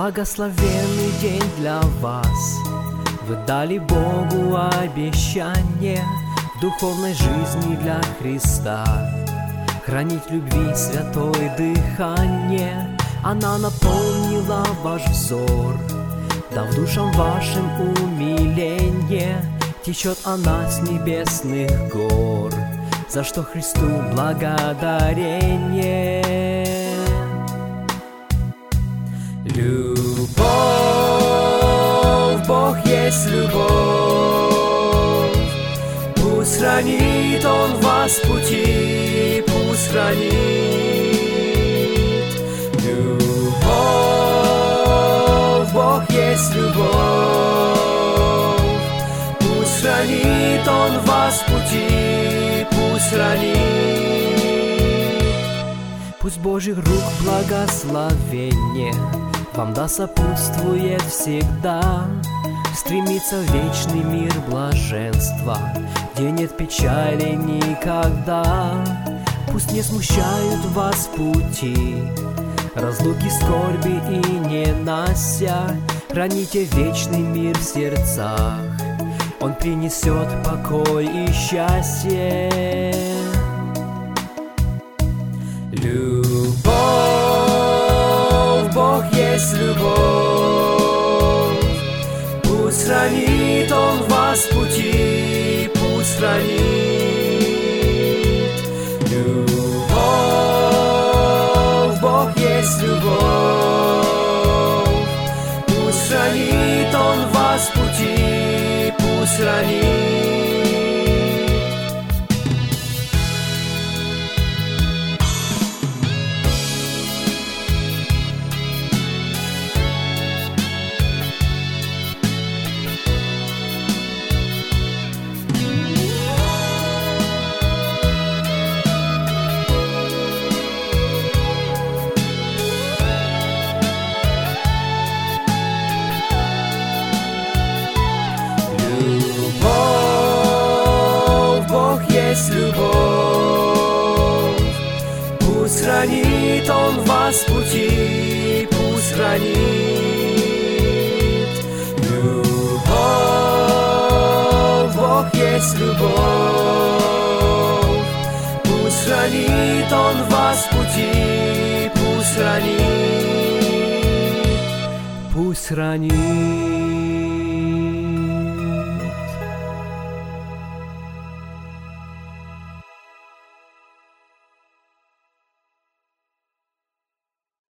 Благословенный день для вас. Вы дали Богу обещание в духовной жизни для Христа хранить любви святой дыхание. Она наполнила ваш взор, дав душам вашим умиление. Течет она с небесных гор, за что Христу благодарение. Любовь, Бог есть любовь. Пусть хранит Он вас в пути, пусть хранит. Любовь, Бог есть любовь. Пусть хранит Он вас в пути, пусть хранит. Пусть Божьих рук благословение вам да сопутствует всегда. Стремится в вечный мир блаженства, где нет печали никогда. Пусть не смущают вас пути разлуки, скорби и ненастья. Храните вечный мир в сердцах, Он принесет покой и счастье. Любовь, Бог есть любовь. Пусть хранит Он вас в пути, пусть хранит. Любовь, Бог есть любовь. Пусть хранит Он вас в пути, пусть хранит. Любовь, пусть хранит Он вас в пути, пусть хранит. Любовь, Бог есть любовь. Пусть хранит Он вас в пути, пусть хранит, пусть хранит.